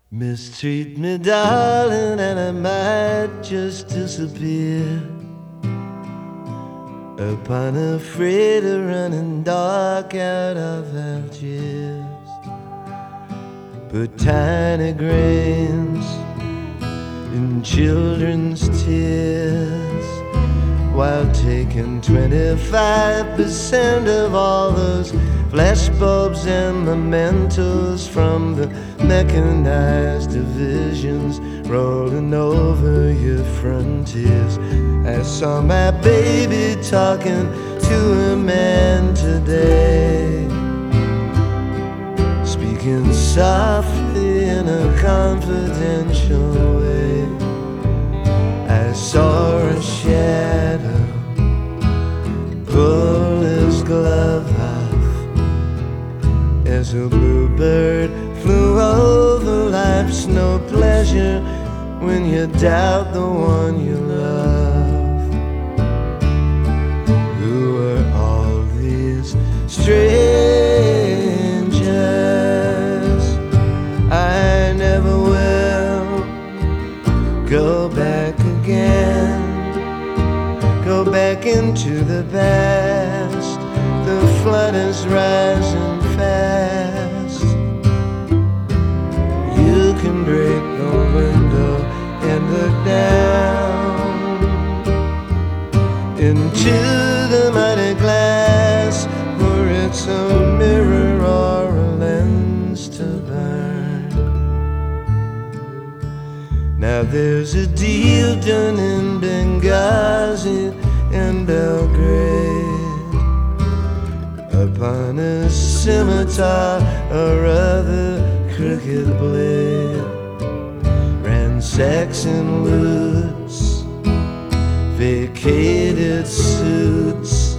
Mistreat me, darling, and I might just disappear upon a freighter running dark out of Algiers. Put tiny grains in children's tears while taking 25% of all those flashbulbs and mementos from the mechanized divisions rolling over your frontiers. I saw my baby talking to a man today, speaking softly in a confidential way. I saw a shadow pull his glove off as a bluebird flew over. Life's no pleasure when you doubt the one you love. Who are all these strangers? I never will go back again, go back into the past. The flood is rising fast. You can break the window and look down into the mighty glass, for it's a mirror or a lens to burn. Now there's a deal done in Benghazi and Belgrade upon a scimitar or other crooked blade. Ransacking loots, vacated suits,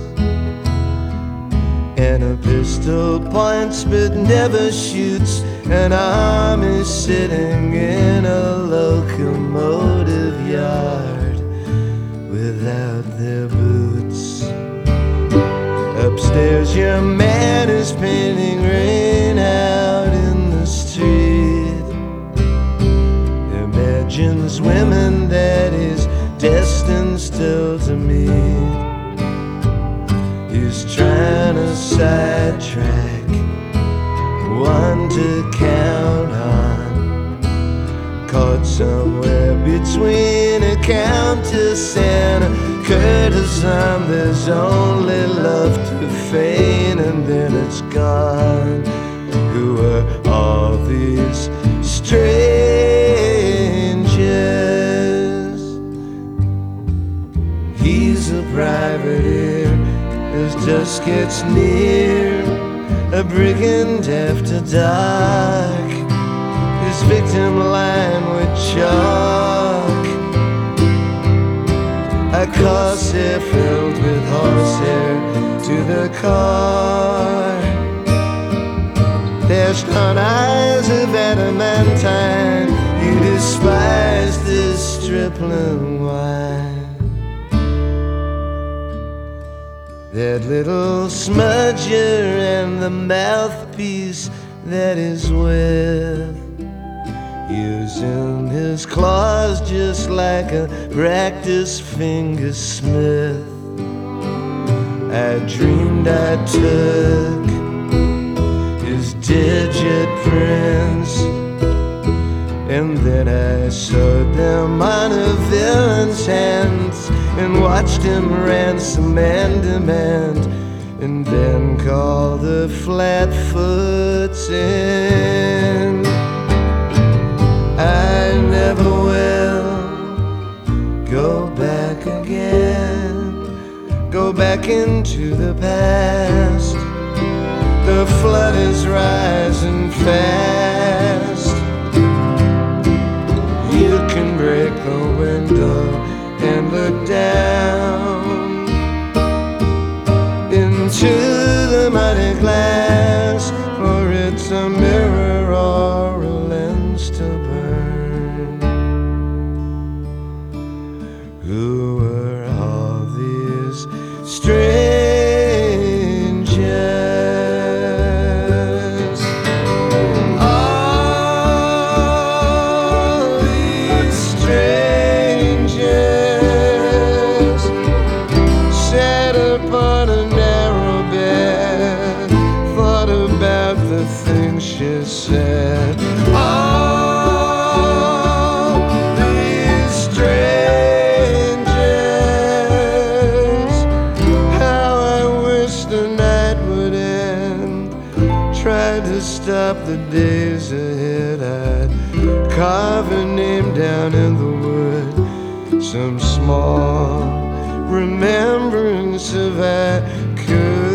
and a pistol points but never shoots. An army sitting in a locomotive yard without their boots. Upstairs your man is painting rain out in the street. Imagines women that he's destined still to meet. He's trying to sidetrack one to count on, caught somewhere between a countess and a courtesan. There's only love to feign and then it's gone. Who are all these strangers? He's a privateer as dusk gets near, a brigand after dark, his victim lined with chalk, a corsair filled with horsehair to the car. There's not eyes of adamantine, you despise this stripling wine. That little smudger and the mouthpiece that is with, using his claws just like a practiced fingersmith. I dreamed I took his digit prints, and then I sewed them on a villain's hands and watched him ransom and demand, and then call the Flatfoots in. I never will go back again, go back into the past. The flood is rising fast. You can break the window and look down into the muddy glass, for it's a mirror or a lens to burn. Who are all these strangers? she said. All these strangers, how I wish the night would end. Tried to stop the days ahead. I'd carve her name down in the wood, some small remembrance if I could.